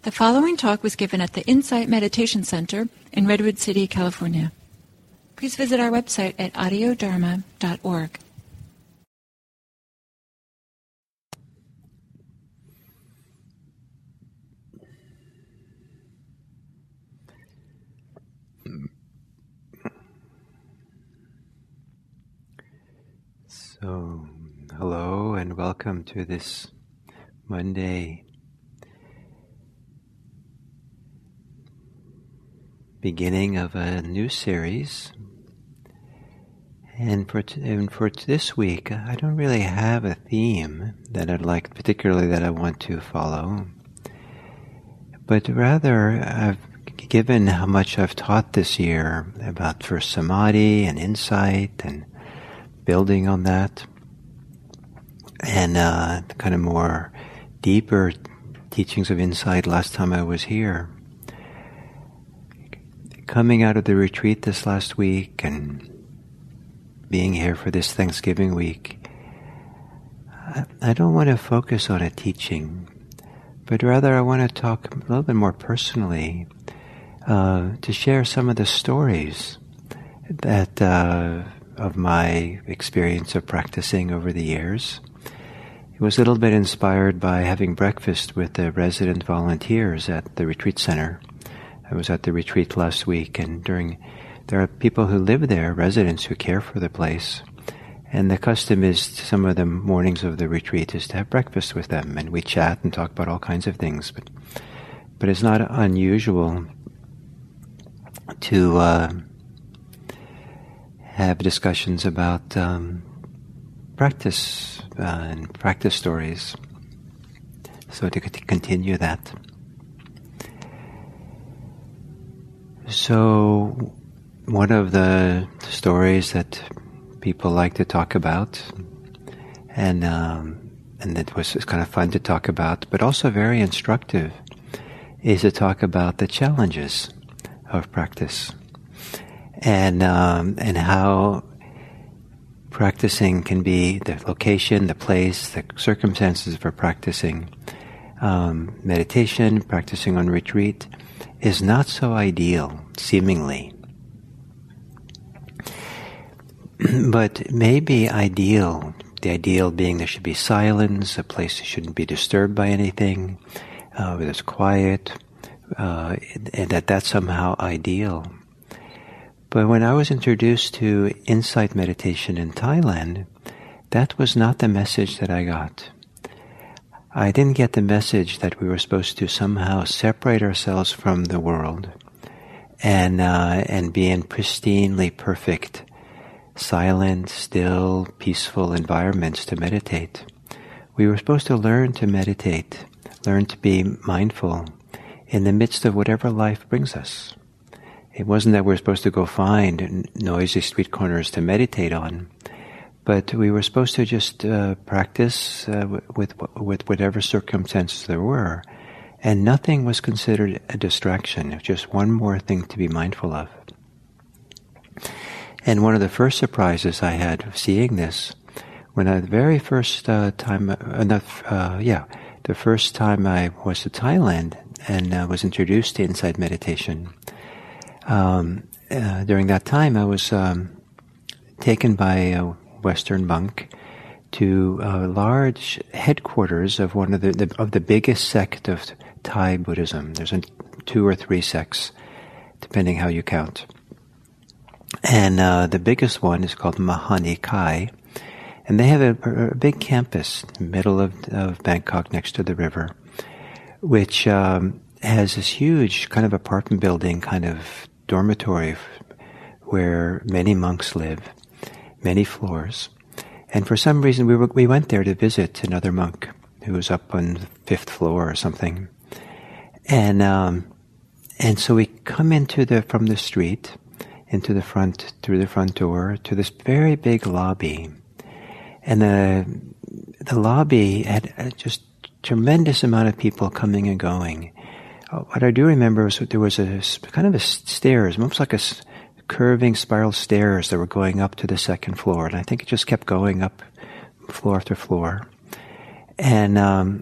The following talk was given at the Insight Meditation Center in Redwood City, California. Please visit our website at audiodharma.org. So, hello and welcome to this Monday beginning of a new series. And for this week, I don't really have a theme that I'd like, particularly that I want to follow. But rather, given how much I've taught this year about first samadhi and insight and building on that, and kind of more deeper teachings of insight last time I was here. Coming out of the retreat this last week and being here for this Thanksgiving week, I don't want to focus on a teaching, but rather I want to talk a little bit more personally, to share some of the stories that of my experience of practicing over the years. It was a little bit inspired by having breakfast with the resident volunteers at the retreat center. I was at the retreat last week, and there are people who live there, residents who care for the place, and the custom is some of the mornings of the retreat is to have breakfast with them, and we chat and talk about all kinds of things. But it's not unusual to have discussions about practice and practice stories. So to continue that. So one of the stories that people like to talk about, and it was kind of fun to talk about, but also very instructive, is to talk about the challenges of practice, and how practicing can be the location, the place, the circumstances for practicing meditation, practicing on retreat, is not so ideal, seemingly. But maybe ideal, the ideal being there should be silence, a place that shouldn't be disturbed by anything, where there's quiet, and that's somehow ideal. But when I was introduced to insight meditation in Thailand, that was not the message that I got. I didn't get the message that we were supposed to somehow separate ourselves from the world and be in pristinely perfect, silent, still, peaceful environments to meditate. We were supposed to learn to meditate, learn to be mindful in the midst of whatever life brings us. It wasn't that we were supposed to go find noisy street corners to meditate on, but we were supposed to just practice with whatever circumstances there were, and nothing was considered a distraction. It was just one more thing to be mindful of. And one of the first surprises I had of seeing this, when the very first time, the first time I was to Thailand and was introduced to insight meditation. During that time, I was taken by a Western monk to a large headquarters of one of the biggest sect of Thai Buddhism. There's 2 or 3 sects, depending how you count. And the biggest one is called Mahanikai, and they have a big campus in the middle of Bangkok, next to the river, which has this huge kind of apartment building, kind of dormitory where many monks live, many floors. And for some reason we went there to visit another monk who was up on the 5th floor or something. And so we come from the street into the front, through the front door, to this very big lobby. And the lobby had just tremendous amount of people coming and going. What I do remember was that there was a kind of a stairs, almost like a curving spiral stairs that were going up to the 2nd floor, and I think it just kept going up floor after floor. And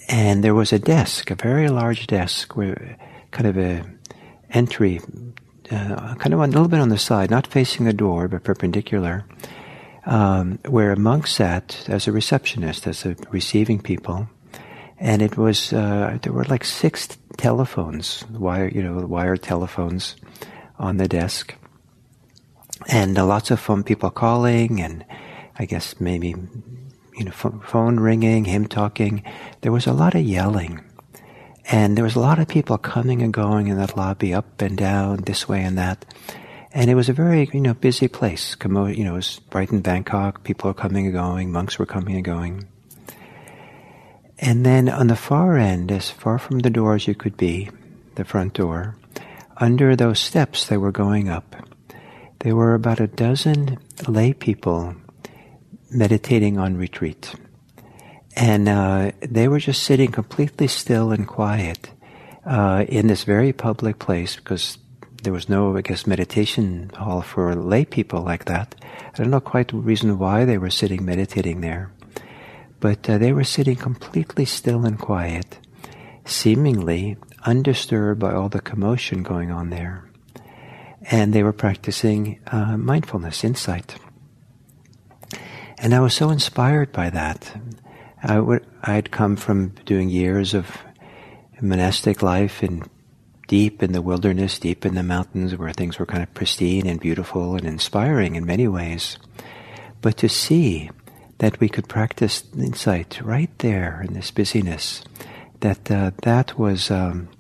And there was a desk, a very large desk, where kind of a entry, kind of a little bit on the side, not facing the door, but perpendicular, where a monk sat as a receptionist, as a receiving people. And it was, there were like 6 telephones, wired telephones on the desk. And lots of phone people calling, and I guess maybe, phone ringing, him talking. There was a lot of yelling. And there was a lot of people coming and going in that lobby, up and down, this way and that. And it was a very, busy place. It was right in Bangkok. People were coming and going. Monks were coming and going. And then on the far end, as far from the door as you could be, the front door, under those steps they were going up, there were about a dozen lay people meditating on retreat. And they were just sitting completely still and quiet in this very public place, because there was no, meditation hall for lay people like that. I don't know quite the reason why they were sitting meditating there. But they were sitting completely still and quiet, seemingly undisturbed by all the commotion going on there. And they were practicing mindfulness, insight. And I was so inspired by that. I'd come from doing years of monastic life deep in the wilderness, deep in the mountains, where things were kind of pristine and beautiful and inspiring in many ways. But to see that we could practice insight right there in this busyness, that was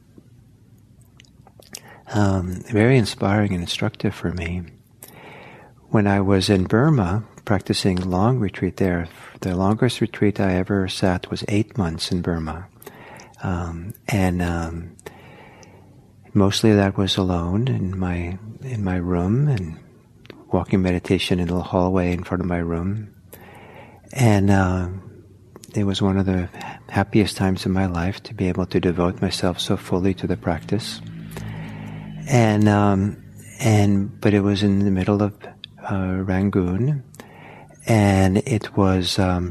very inspiring and instructive for me. When I was in Burma, practicing long retreat there, the longest retreat I ever sat was 8 months in Burma. And mostly that was alone in my room, and walking meditation in the hallway in front of my room. And it was one of the happiest times in my life to be able to devote myself so fully to the practice. But it was in the middle of Rangoon, and it was a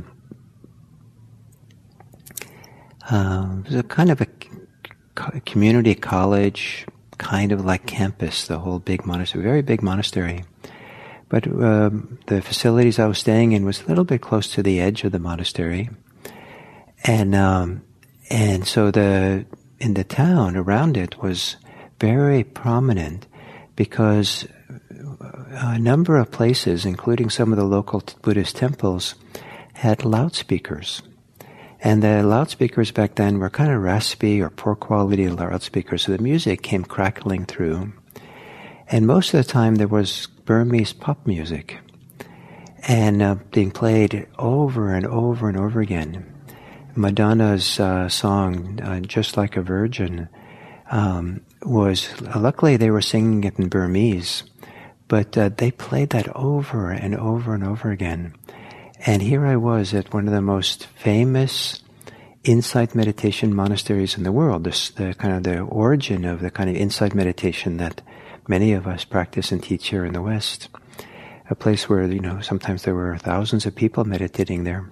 kind of a community college, kind of like campus, the whole big monastery, very big monastery. But the facilities I was staying in was a little bit close to the edge of the monastery, and so in the town around it was very prominent, because a number of places, including some of the local Buddhist temples, had loudspeakers. And the loudspeakers back then were kind of raspy or poor quality loudspeakers, so the music came crackling through. And most of the time there was Burmese pop music, and being played over and over and over again. Madonna's song, Just Like a Virgin, was, luckily they were singing it in Burmese, but they played that over and over and over again. And here I was at one of the most famous insight meditation monasteries in the world, the kind of the origin of the kind of insight meditation that many of us practice and teach here in the West. A place where, sometimes there were thousands of people meditating there.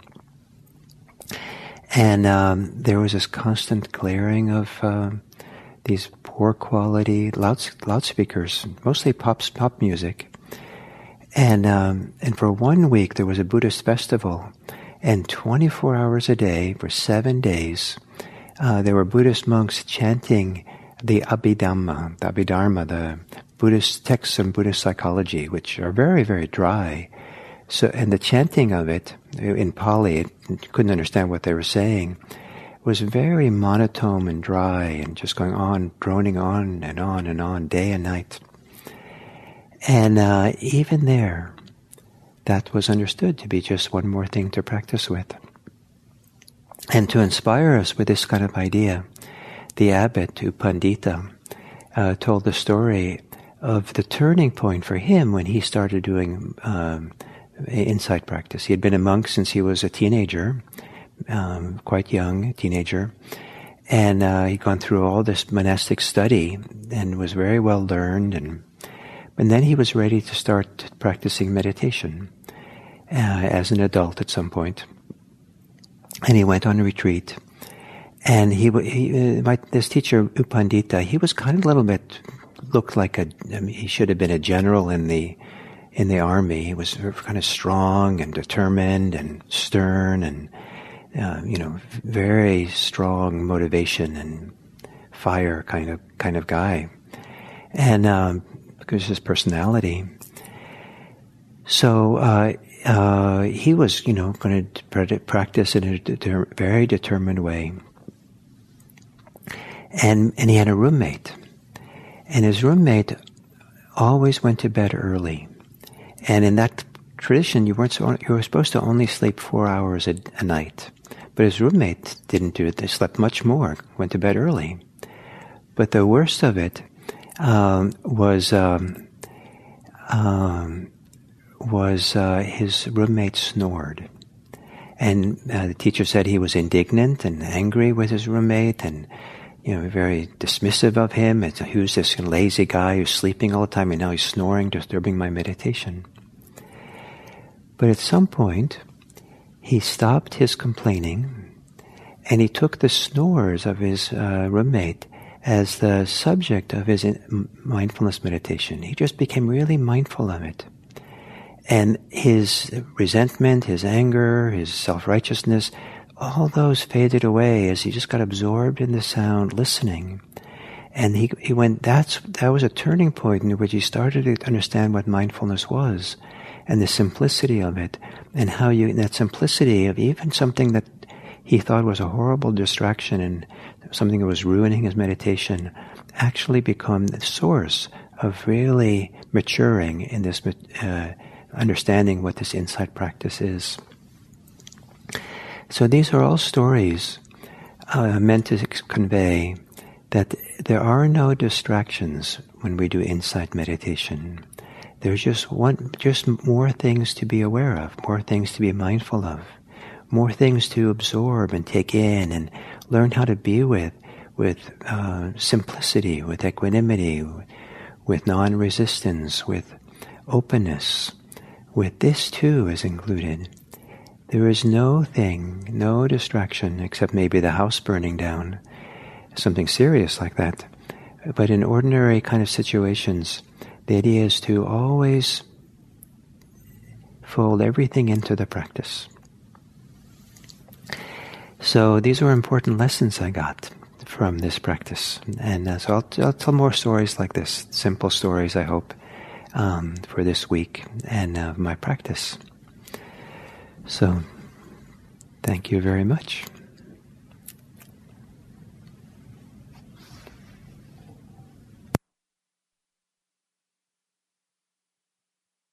And there was this constant glaring of these poor quality loudspeakers, mostly pop music. And for 1 week there was a Buddhist festival, and 24 hours a day for 7 days, there were Buddhist monks chanting the Abhidhamma, the Buddhist texts on Buddhist psychology, which are very, very dry. So, and the chanting of it in Pali, couldn't understand what they were saying, was very monotone and dry, and just going on, droning on and on and on, day and night. And even there, that was understood to be just one more thing to practice with. And to inspire us with this kind of idea, the abbot, U Pandita, told the story of the turning point for him when he started doing insight practice. He had been a monk since he was a teenager, quite young teenager, and he'd gone through all this monastic study and was very well learned, and then he was ready to start practicing meditation as an adult at some point. And he went on a retreat, And this teacher, Upandita, he was kind of a little bit, looked like he should have been a general in the army. He was kind of strong and determined and stern and, very strong motivation and fire kind of guy. And, because of his personality. So, he was, going to practice in a very determined way. And he had a roommate. And his roommate always went to bed early. And in that tradition, you were supposed to only sleep 4 hours a night. But his roommate didn't do it. They slept much more, went to bed early. But the worst of it was his roommate snored. And the teacher said he was indignant and angry with his roommate and, very dismissive of him. Who's this lazy guy who's sleeping all the time and now he's snoring, disturbing my meditation. But at some point, he stopped his complaining and he took the snores of his roommate as the subject of his mindfulness meditation. He just became really mindful of it. And his resentment, his anger, his self-righteousness, all those faded away as he just got absorbed in the sound, listening. And he went, that was a turning point in which he started to understand what mindfulness was, and the simplicity of it, and how that simplicity of even something that he thought was a horrible distraction and something that was ruining his meditation, actually become the source of really maturing in this understanding what this insight practice is. So these are all stories meant to convey that there are no distractions when we do insight meditation. There's just more things to be aware of, more things to be mindful of, more things to absorb and take in and learn how to be with simplicity, with equanimity, with non-resistance, with openness. With this too is included. There is no distraction except maybe the house burning down, something serious like that. But in ordinary kind of situations, the idea is to always fold everything into the practice. So these were important lessons I got from this practice. And so I'll tell more stories like this, simple stories, I hope, for this week and my practice. So, thank you very much.